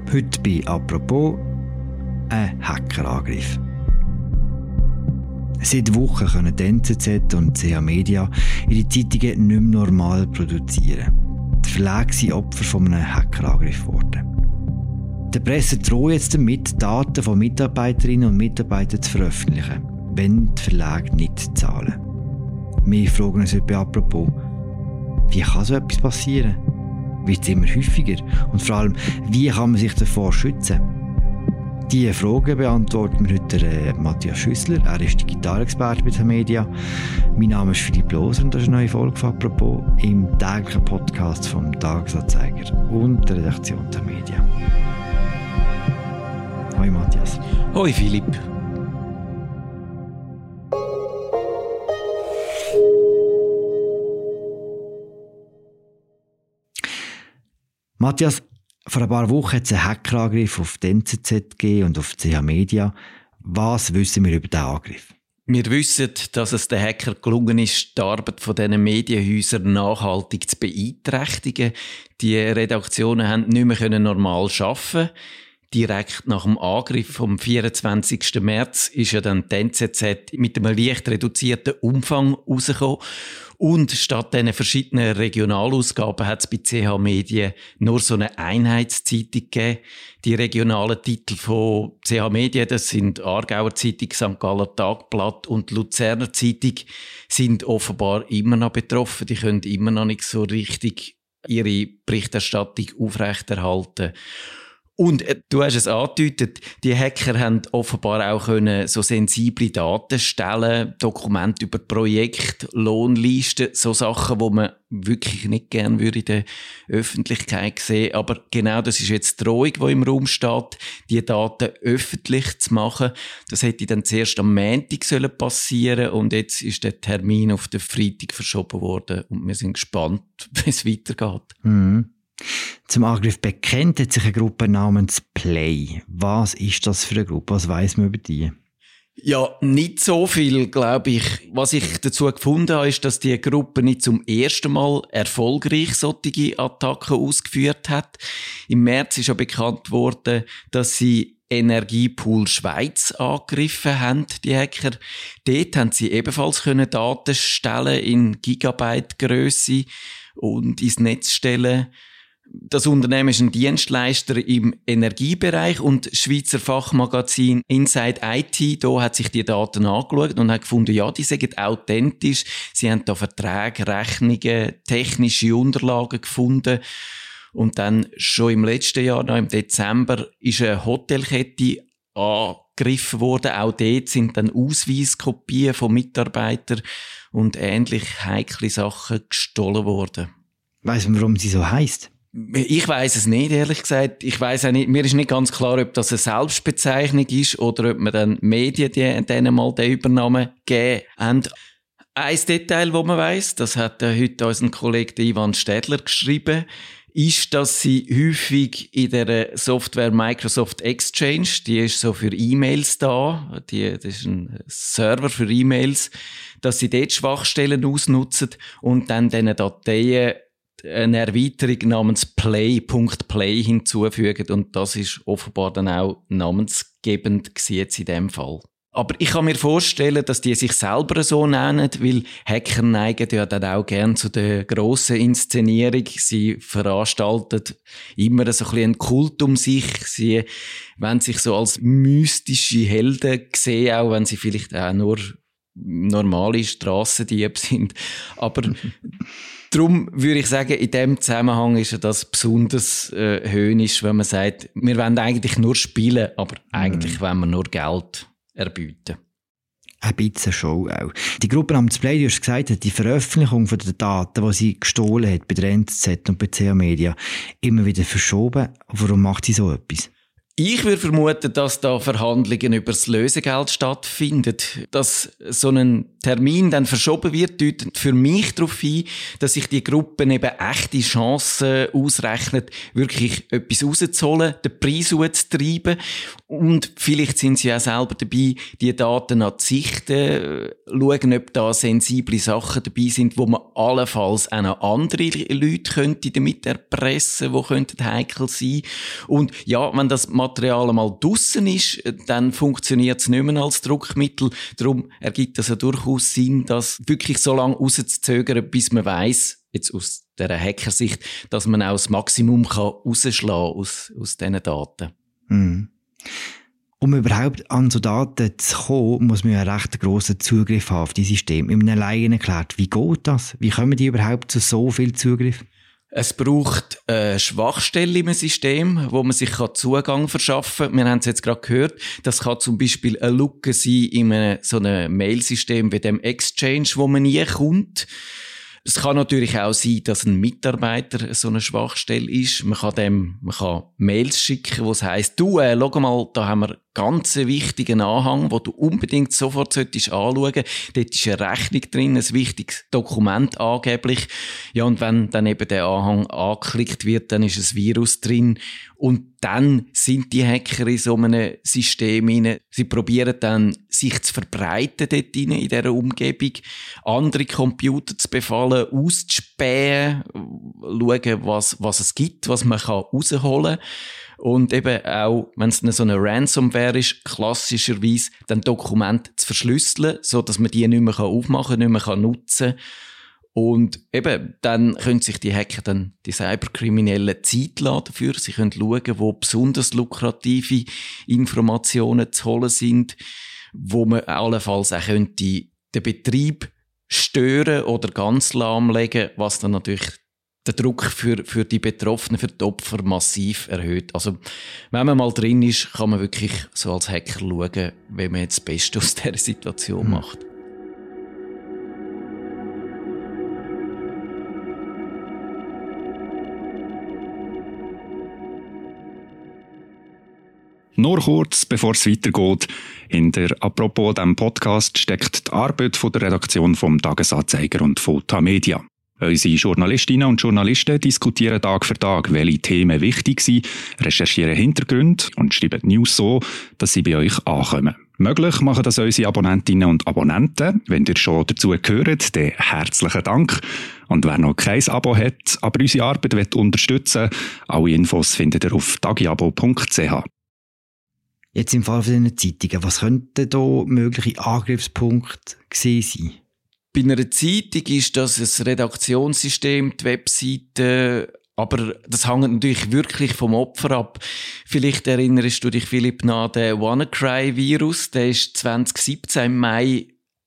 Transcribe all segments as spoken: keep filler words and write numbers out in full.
Heute bei «Apropos» ein Hackerangriff. Seit Wochen können die N Z Z und C H Media ihre Zeitungen nicht mehr normal produzieren. Die Verlage sind Opfer von einem Hackerangriff geworden. Der Presse droht jetzt damit, Daten von Mitarbeiterinnen und Mitarbeitern zu veröffentlichen, wenn die Verlage nicht zahlen. Wir fragen uns heute bei «Apropos», wie kann so etwas passieren? Wird es immer häufiger? Und vor allem, wie kann man sich davor schützen? Diese Fragen beantworten wir heute äh, Matthias Schüssler. Er ist Digitalexperte bei Tamedia. Mein Name ist Philipp Loser und das ist eine neue Folge von «Apropos» im täglichen Podcast vom Tagesanzeiger und der Redaktion Tamedia. Hoi Matthias. Hoi Philipp. Matthias, vor ein paar Wochen hat es einen Hackerangriff auf die N Z Z gegeben und auf C H Media. Was wissen wir über diesen Angriff? Wir wissen, dass es den Hacker gelungen ist, die Arbeit von diesen Medienhäusern nachhaltig zu beeinträchtigen. Die Redaktionen haben nicht mehr normal arbeiten. Direkt nach dem Angriff vom vierundzwanzigsten März ist ja dann die N Z Z mit einem leicht reduzierten Umfang rausgekommen. Und statt diesen verschiedenen Regionalausgaben hat es bei C H Medien nur so eine Einheitszeitung gegeben. Die regionalen Titel von C H Medien, das sind Aargauer Zeitung, Sankt Galler Tagblatt und Luzerner Zeitung, sind offenbar immer noch betroffen. Die können immer noch nicht so richtig ihre Berichterstattung aufrechterhalten. Und äh, du hast es angedeutet, die Hacker haben offenbar auch können so sensible Daten stellen, Dokumente über Projekte, Lohnlisten, so Sachen, die man wirklich nicht gerne würde in der Öffentlichkeit sehen. Aber genau das ist jetzt die Drohung, die im Raum steht, die Daten öffentlich zu machen. Das hätte dann zuerst am Montag sollen passieren und jetzt ist der Termin auf den Freitag verschoben worden und wir sind gespannt, wie es weitergeht. Mhm. Zum Angriff bekennt hat sich eine Gruppe namens Play. Was ist das für eine Gruppe? Was weiss man über die? Ja, nicht so viel, glaube ich. Was ich dazu gefunden habe, ist, dass die Gruppe nicht zum ersten Mal erfolgreich solche Attacken ausgeführt hat. Im März ist ja bekannt worden, dass sie Energiepool Schweiz angegriffen haben, die Hacker. Dort haben sie ebenfalls können Daten stellen in Gigabyte-Grösse und ins Netz stellen. Das Unternehmen ist ein Dienstleister im Energiebereich und das Schweizer Fachmagazin Inside I T, da hat sich die Daten angeschaut und hat gefunden, ja, die sind authentisch. Sie haben da Verträge, Rechnungen, technische Unterlagen gefunden. Und dann schon im letzten Jahr, noch im Dezember, ist eine Hotelkette angegriffen worden. Auch dort sind dann Ausweiskopien von Mitarbeitern und ähnlich heikle Sachen gestohlen worden. Weiss man, warum sie so heisst? Ich weiss es nicht, ehrlich gesagt. Ich weiss auch nicht, mir ist nicht ganz klar, ob das eine Selbstbezeichnung ist oder ob man dann Medien die, denen mal den Übernamen gegeben haben. Ein Detail, das man weiss, das hat äh, heute unser Kollege Ivan Städler geschrieben, ist, dass sie häufig in der Software Microsoft Exchange, die ist so für E-Mails da, die, das ist ein Server für E-Mails, dass sie dort Schwachstellen ausnutzen und dann diesen Dateien eine Erweiterung namens play Punkt play hinzufügen und das ist offenbar dann auch namensgebend jetzt in dem Fall. Aber ich kann mir vorstellen, dass die sich selber so nennen, weil Hacker neigen ja dann auch gern zu der grossen Inszenierung. Sie veranstalten immer so ein bisschen einen Kult um sich. Sie wollen sich so als mystische Helden sehen, auch wenn sie vielleicht auch nur normale Strassendiebe sind. Aber darum würde ich sagen, in diesem Zusammenhang ist das besonders äh, höhnisch, wenn man sagt, wir wollen eigentlich nur spielen, aber eigentlich mm. wollen wir nur Geld erbieten. Ein bisschen Show auch. Die Gruppe namens Play, die hast gesagt, hat die Veröffentlichung von den Daten, die sie gestohlen hat bei der N Z Z und bei C H Media, immer wieder verschoben. Warum macht sie so etwas? Ich würde vermuten, dass da Verhandlungen über das Lösegeld stattfinden. Dass so ein Termin dann verschoben wird, deutet für mich darauf hin, dass sich die Gruppen eben echte Chancen ausrechnet, wirklich etwas rauszuholen, den Preis hochzutreiben. Und vielleicht sind sie auch selber dabei, die Daten an die sichten, schauen, ob da sensible Sachen dabei sind, wo man allenfalls auch noch andere Leute könnte damit erpressen, die könnten heikel sein. Und ja, wenn das Material einmal draussen ist, dann funktioniert es nicht mehr als Druckmittel. Darum ergibt es ja durchaus Sinn, das wirklich so lange rauszuzögern, bis man weiss, jetzt aus dieser Hackersicht, dass man auch das Maximum kann rausschlagen aus, aus diesen Daten. Mhm. Um überhaupt an so Daten zu kommen, muss man ja einen recht grossen Zugriff haben auf die Systeme. Im Laien erklärt, wie geht das? Wie kommen die überhaupt zu so viel Zugriff? Es braucht eine Schwachstelle im System, wo man sich Zugang verschaffen kann. Wir haben es jetzt gerade gehört. Das kann zum Beispiel eine Lücke sein in einem, so einem Mailsystem wie dem Exchange, wo man nie kommt. Es kann natürlich auch sein, dass ein Mitarbeiter so eine Schwachstelle ist. Man kann dem, man kann Mails schicken, wo es heisst, du, äh, schau mal, da haben wir ganz wichtigen Anhang, den du unbedingt sofort solltest anschauen. Dort ist eine Rechnung drin, ein wichtiges Dokument angeblich. Ja, und wenn dann eben der Anhang angeklickt wird, dann ist ein Virus drin. Und dann sind die Hacker in so einem System rein. Sie probieren dann, sich zu verbreiten dort rein, in dieser Umgebung, andere Computer zu befallen, auszuspähen, schauen, was, was es gibt, was man kann rausholen kann. Und eben auch, wenn es so eine Ransomware ist, klassischerweise dann Dokumente zu verschlüsseln, so dass man die nicht mehr aufmachen kann, nicht mehr nutzen kann. Und eben, dann können sich die Hacker dann, die Cyberkriminellen, Zeit lassen dafür. Sie können schauen, wo besonders lukrative Informationen zu holen sind, wo man allenfalls auch könnte den Betrieb stören oder ganz lahmlegen, was dann natürlich den Druck für, für die Betroffenen, für die Opfer massiv erhöht. Also, wenn man mal drin ist, kann man wirklich so als Hacker schauen, wie man jetzt das Beste aus dieser Situation mhm. macht. Nur kurz, bevor es weitergeht. In der «Apropos» diesem Podcast steckt die Arbeit von der Redaktion vom «Tagesanzeiger» und von Tamedia. Unsere Journalistinnen und Journalisten diskutieren Tag für Tag, welche Themen wichtig sind, recherchieren Hintergründe und schreiben News so, dass sie bei euch ankommen. Möglich machen das unsere Abonnentinnen und Abonnenten. Wenn ihr schon dazu gehört, dann herzlichen Dank. Und wer noch kein Abo hat, aber unsere Arbeit unterstützen will, alle Infos findet ihr auf tagiabo punkt c h. Jetzt im Fall von diesen Zeitungen, was könnten da mögliche Angriffspunkte gewesen sein? Bei einer Zeitung ist das ein Redaktionssystem, die Webseite, aber das hängt natürlich wirklich vom Opfer ab. Vielleicht erinnerst du dich, Philipp, an den WannaCry-Virus, der ist zwanzig siebzehn im Mai,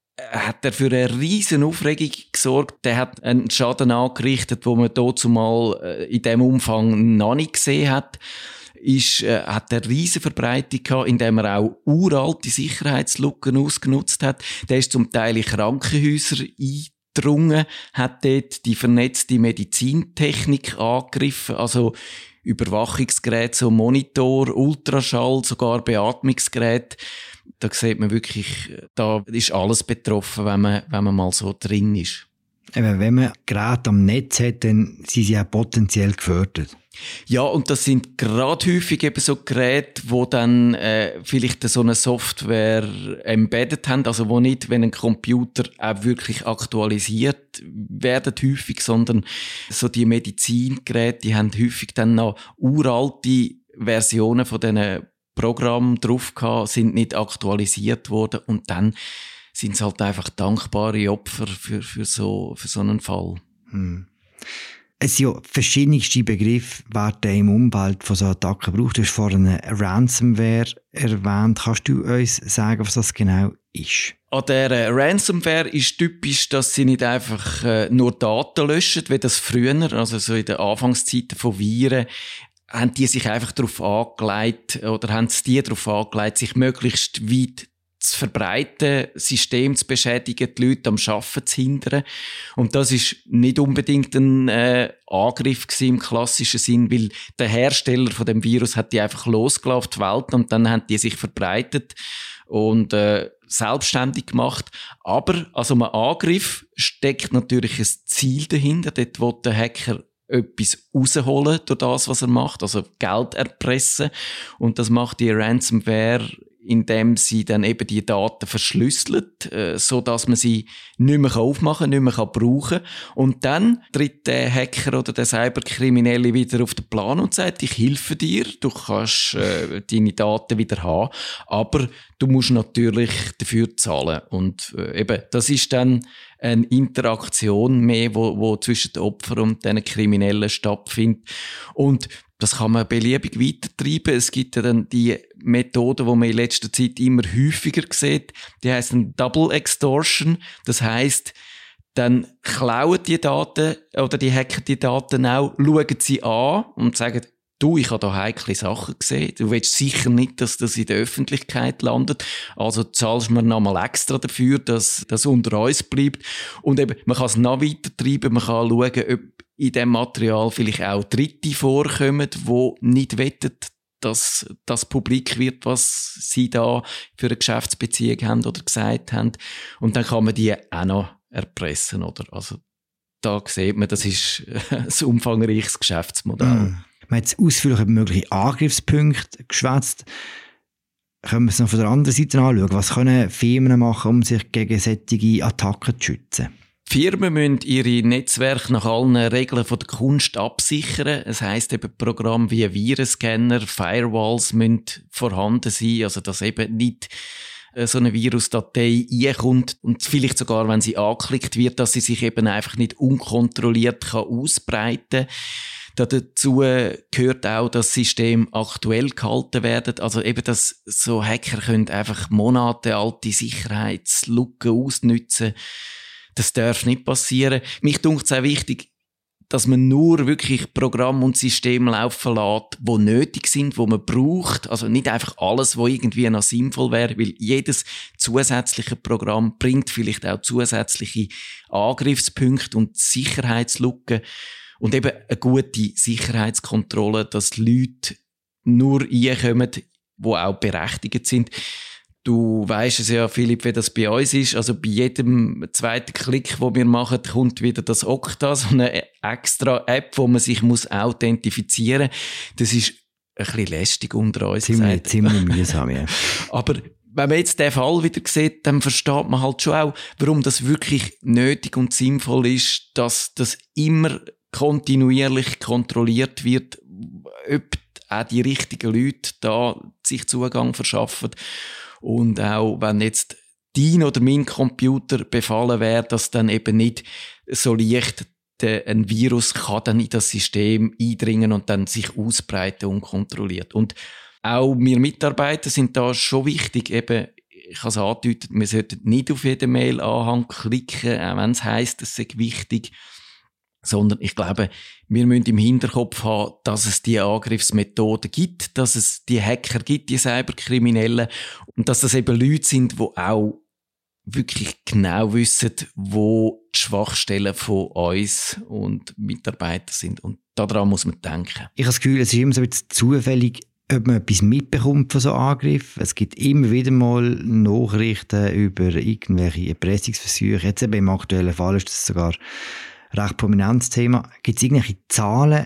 hat er für eine riesen Aufregung gesorgt. Der hat einen Schaden angerichtet, den man dazu mal in diesem Umfang noch nicht gesehen hat. Ist, äh, hat er riesen Verbreitung gehabt, indem er auch uralte Sicherheitslücken ausgenutzt hat. Der ist zum Teil in Krankenhäuser eingedrungen, hat dort die vernetzte Medizintechnik angegriffen, also Überwachungsgeräte, so Monitor, Ultraschall, sogar Beatmungsgeräte. Da sieht man wirklich, da ist alles betroffen, wenn man, wenn man mal so drin ist. Eben, wenn man Geräte am Netz hat, dann sind sie ja potenziell gefördert. Ja, und das sind gerade häufig eben so Geräte, wo dann äh, vielleicht so eine Software embedded haben, also wo nicht, wenn ein Computer auch wirklich aktualisiert werden häufig, sondern so die Medizingeräte, die haben häufig dann noch uralte Versionen von diesen Programmen drauf gehabt, sind nicht aktualisiert worden und dann sind es halt einfach dankbare Opfer für, für, so, für so einen Fall. Hm. Es sind ja verschiedenste Begriffe, werden im Umfeld von so Attacken gebraucht. Du hast vorhin eine Ransomware erwähnt. Kannst du uns sagen, was das genau ist? An dieser Ransomware ist typisch, dass sie nicht einfach äh, nur Daten löschen, wie das früher, also so in den Anfangszeiten von Viren, haben die sich einfach darauf angelegt, oder haben es die darauf angelegt, sich möglichst weit zu verbreiten, System zu beschädigen, die Leute am Arbeiten zu hindern. Und das ist nicht unbedingt ein äh, Angriff gewesen im klassischen Sinn, weil der Hersteller von dem Virus hat die einfach losgelassen auf die Welt und dann haben die sich verbreitet und äh, selbstständig gemacht. Aber also ein Angriff steckt natürlich ein Ziel dahinter. Dort will der Hacker etwas rausholen durch das, was er macht, also Geld erpressen. Und das macht die Ransomware, indem sie dann eben die Daten verschlüsselt, äh, so dass man sie nicht mehr aufmachen kann, nicht mehr brauchen kann. Und dann tritt der Hacker oder der Cyberkriminelle wieder auf den Plan und sagt, ich helfe dir, du kannst äh, deine Daten wieder haben, aber du musst natürlich dafür zahlen. Und äh, eben, das ist dann eine Interaktion mehr, wo, wo zwischen den Opfern und den Kriminellen stattfindet. Und das kann man beliebig weitertreiben. Es gibt ja dann die Methode, die man in letzter Zeit immer häufiger sieht. Die heisst dann Double Extortion. Das heisst, dann klauen die Daten oder die hacken die Daten auch, schauen sie an und sagen, du, ich habe da heikle Sachen gesehen. Du willst sicher nicht, dass das in der Öffentlichkeit landet. Also zahlst du mir nochmal extra dafür, dass das unter uns bleibt. Und eben, man kann es noch weiter treiben. Man kann schauen, ob in diesem Material vielleicht auch Dritte vorkommen, die nicht wetten, dass das publik wird, was sie da für eine Geschäftsbeziehung haben oder gesagt haben. Und dann kann man die auch noch erpressen, oder? Also, da sieht man, das ist ein umfangreiches Geschäftsmodell. Mm. Wir haben jetzt ausführlich über mögliche Angriffspunkte geschwätzt. Können wir es noch von der anderen Seite anschauen? Was können Firmen machen, um sich gegen solche Attacken zu schützen? Firmen müssen ihre Netzwerke nach allen Regeln von der Kunst absichern. Es heisst eben, Programme wie Virenscanner, Firewalls müssen vorhanden sein, also dass eben nicht so eine Virusdatei einkommt und vielleicht sogar, wenn sie angeklickt wird, dass sie sich eben einfach nicht unkontrolliert kann ausbreiten kann. Dazu gehört auch, dass Systeme aktuell gehalten werden. Also eben, dass so Hacker können einfach monatealte Sicherheitslücken ausnutzen. Das darf nicht passieren. Mich dunkt es auch wichtig, dass man nur wirklich Programme und Systeme laufen lässt, die nötig sind, die man braucht. Also nicht einfach alles, was irgendwie noch sinnvoll wäre, weil jedes zusätzliche Programm bringt vielleicht auch zusätzliche Angriffspunkte und Sicherheitslücken. Und eben eine gute Sicherheitskontrolle, dass die Leute nur reinkommen, die auch berechtigt sind. Du weisst es ja, Philipp, wie das bei uns ist. Also bei jedem zweiten Klick, den wir machen, kommt wieder das Okta, so eine extra App, wo man sich muss authentifizieren muss. Das ist ein bisschen lästig unter uns. Ziemlich, ziemlich mühsam, ja. Aber wenn man jetzt den Fall wieder sieht, dann versteht man halt schon auch, warum das wirklich nötig und sinnvoll ist, dass das immer kontinuierlich kontrolliert wird, ob auch die richtigen Leute da sich Zugang verschaffen. Und auch wenn jetzt dein oder mein Computer befallen wäre, dass dann eben nicht so leicht der, ein Virus kann dann in das System eindringen und dann sich ausbreiten unkontrolliert. Und auch wir Mitarbeiter sind da schon wichtig, eben, ich habe es angedeutet, wir sollten nicht auf jeden Mail-Anhang klicken, auch wenn es heisst, es sei wichtig, sondern ich glaube, wir müssen im Hinterkopf haben, dass es die Angriffsmethoden gibt, dass es die Hacker gibt, die Cyberkriminellen, und dass das eben Leute sind, die auch wirklich genau wissen, wo die Schwachstellen von uns und Mitarbeitern sind. Und daran muss man denken. Ich habe das Gefühl, es ist immer so ein bisschen zufällig, ob man etwas mitbekommt von so Angriffen. Es gibt immer wieder mal Nachrichten über irgendwelche Erpressungsversuche. Jetzt eben im aktuellen Fall ist das sogar recht prominentes Thema. Gibt es irgendwelche Zahlen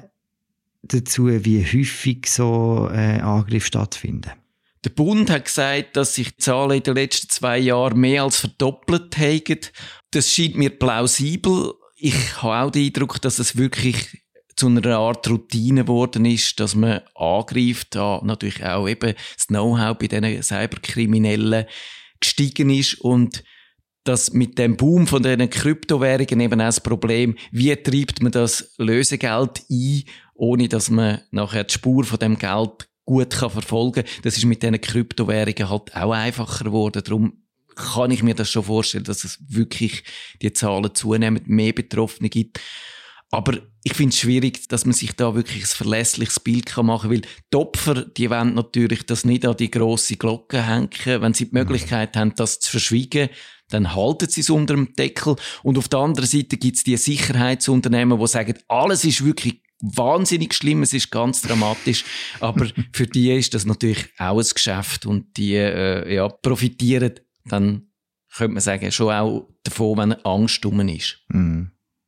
dazu, wie häufig so äh, Angriffe stattfinden? Der Bund hat gesagt, dass sich die Zahlen in den letzten zwei Jahren mehr als verdoppelt haben. Das scheint mir plausibel. Ich habe auch den Eindruck, dass es wirklich zu einer Art Routine geworden ist, dass man angreift, da natürlich auch eben das Know-how bei diesen Cyberkriminellen gestiegen ist und dass mit dem Boom von diesen Kryptowährungen eben auch das Problem, wie treibt man das Lösegeld ein, ohne dass man nachher die Spur von dem Geld gut kann verfolgen kann. Das ist mit diesen Kryptowährungen halt auch einfacher geworden. Darum kann ich mir das schon vorstellen, dass es wirklich die Zahlen zunehmend mehr Betroffene gibt. Aber ich finde es schwierig, dass man sich da wirklich ein verlässliches Bild machen kann, weil die Opfer, die wollen natürlich das nicht an die grosse Glocke hängen. Wenn sie die Möglichkeit haben, das zu verschweigen, dann halten sie es unter dem Deckel. Und auf der anderen Seite gibt es die Sicherheitsunternehmen, die sagen, alles ist wirklich wahnsinnig schlimm, es ist ganz dramatisch, aber für die ist das natürlich auch ein Geschäft und die äh, ja, profitieren dann, könnte man sagen, schon auch davon, wenn Angst rum ist. Mhm.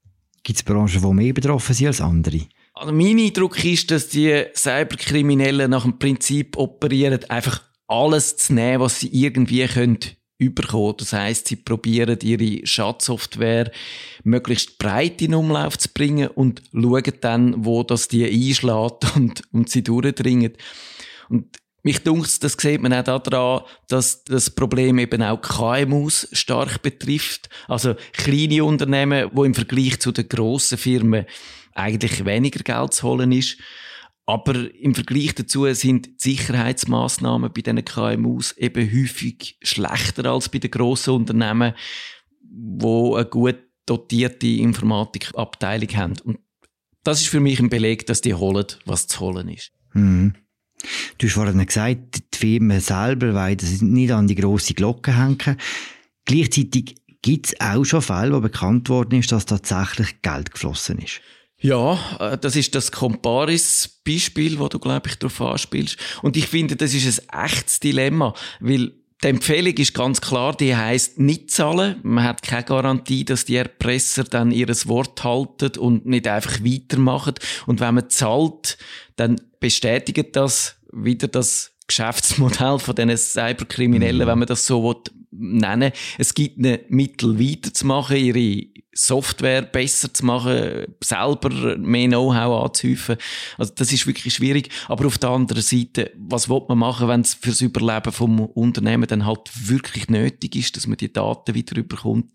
Gibt es Branchen, die mehr betroffen sind als andere? Also mein Eindruck ist, dass die Cyberkriminellen nach dem Prinzip operieren, einfach alles zu nehmen, was sie irgendwie können überkommen. Das heisst, sie probieren ihre Schadsoftware möglichst breit in Umlauf zu bringen und schauen dann, wo das die einschlägt und, und sie durchdringen. Und mich dunkt, das sieht man auch daran, dass das Problem eben auch K M Us stark betrifft. Also kleine Unternehmen, die im Vergleich zu den grossen Firmen eigentlich weniger Geld zu holen ist. Aber im Vergleich dazu sind die Sicherheitsmaßnahmen bei diesen K M Us eben häufig schlechter als bei den grossen Unternehmen, die eine gut dotierte Informatikabteilung haben. Und das ist für mich ein Beleg, dass die holen, was zu holen ist. Mhm. Du hast vorhin gesagt, die Firmen selber wollen das nicht an die grosse Glocke hängen. Gleichzeitig gibt es auch schon Fälle, wo bekannt worden ist, dass tatsächlich Geld geflossen ist. Ja, das ist das Comparis-Beispiel, wo du, glaube ich, darauf anspielst. Und ich finde, das ist ein echtes Dilemma, weil die Empfehlung ist ganz klar, die heisst nicht zahlen. Man hat keine Garantie, dass die Erpresser dann ihr Wort halten und nicht einfach weitermachen. Und wenn man zahlt, dann bestätigt das wieder das Geschäftsmodell von diesen Cyberkriminellen, mhm. wenn man das so nennen will. Es gibt ihnen Mittel weiterzumachen, ihre Software besser zu machen, selber mehr Know-how anzuhäufen. Also das ist wirklich schwierig. Aber auf der anderen Seite, was will man machen, wenn es fürs Überleben vom Unternehmen dann halt wirklich nötig ist, dass man die Daten wieder überkommt?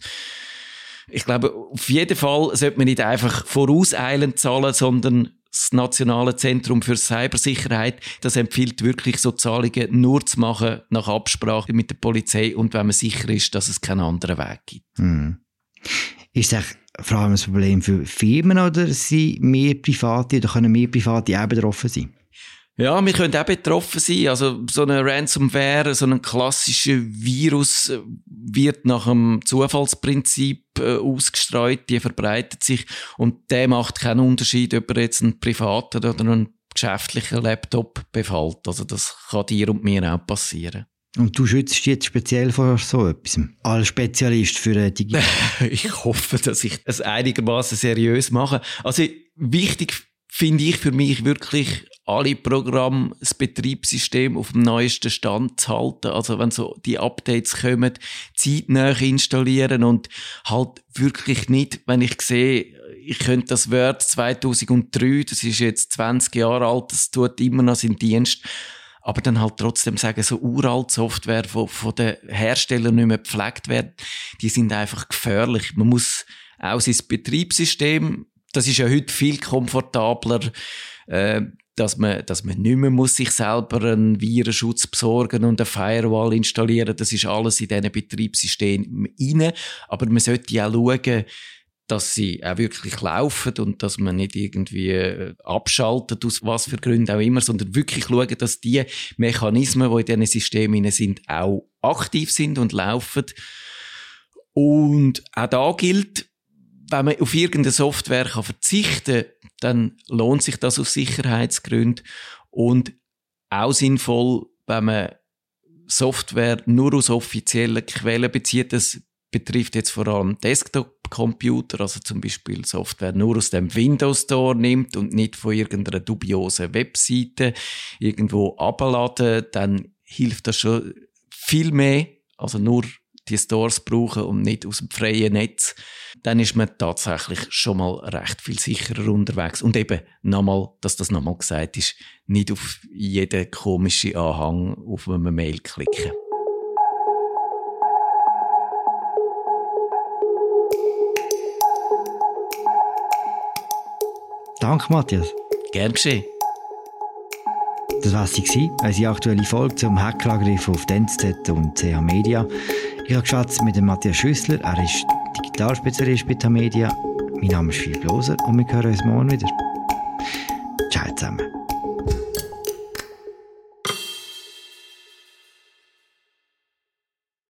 Ich glaube, auf jeden Fall sollte man nicht einfach vorauseilend zahlen, sondern das Nationale Zentrum für Cybersicherheit, das empfiehlt wirklich, so Zahlungen nur zu machen nach Absprache mit der Polizei und wenn man sicher ist, dass es keinen anderen Weg gibt. Hm. Ist das vor allem ein Problem für Firmen oder sind mehr Private oder können mehr Private auch betroffen sein? Ja, wir können auch betroffen sein. Also, so eine Ransomware, so ein klassischer Virus wird nach dem Zufallsprinzip äh, ausgestreut, die verbreitet sich und der macht keinen Unterschied, ob er jetzt einen privaten oder einen geschäftlichen Laptop befällt. Also, das kann dir und mir auch passieren. Und du schützt dich jetzt speziell vor so etwas? Als Spezialist für Digital? Ich hoffe, dass ich es einigermaßen seriös mache. Also, wichtig finde ich für mich wirklich, alle Programme, das Betriebssystem auf dem neuesten Stand zu halten. Also wenn so die Updates kommen, zeitnah installieren und halt wirklich nicht, wenn ich sehe, ich könnte das Word zweitausenddrei, das ist jetzt zwanzig Jahre alt, das tut immer noch seinen Dienst, aber dann halt trotzdem sagen, so uralt Software, die von den Herstellern nicht mehr gepflegt wird, die sind einfach gefährlich. Man muss auch sein Betriebssystem, das ist ja heute viel komfortabler, äh, dass man, dass man nicht mehr muss sich selber einen Virenschutz besorgen und eine Firewall installieren. Das ist alles in diesen Betriebssystemen rein. Aber man sollte ja schauen, dass sie auch wirklich laufen und dass man nicht irgendwie abschaltet, aus was für Gründen auch immer, sondern wirklich schauen, dass die Mechanismen, die in diesen Systemen sind, auch aktiv sind und laufen. Und auch da gilt, wenn man auf irgendeine Software kann verzichten kann, dann lohnt sich das aus Sicherheitsgründen. Und auch sinnvoll, wenn man Software nur aus offiziellen Quellen bezieht. Das betrifft jetzt vor allem Desktop-Computer, also zum Beispiel Software nur aus dem Windows Store nimmt und nicht von irgendeiner dubiosen Webseite irgendwo abladen, dann hilft das schon viel mehr. Also nur die Stores brauchen und nicht aus dem freien Netz, dann ist man tatsächlich schon mal recht viel sicherer unterwegs. Und eben, nochmal, dass das nochmal gesagt ist, nicht auf jeden komischen Anhang auf eine Mail klicken. Danke, Matthias. Gern geschehen. Das war sie, unsere aktuelle Folge zum Hackerangriff auf die N Z Z und C H Media. Ich habe geschwätzt mit dem Matthias Schüssler, er ist Digitalspezialist bei Tamedia. Mein Name ist Philipp Loser und wir hören uns morgen wieder. Ciao zusammen.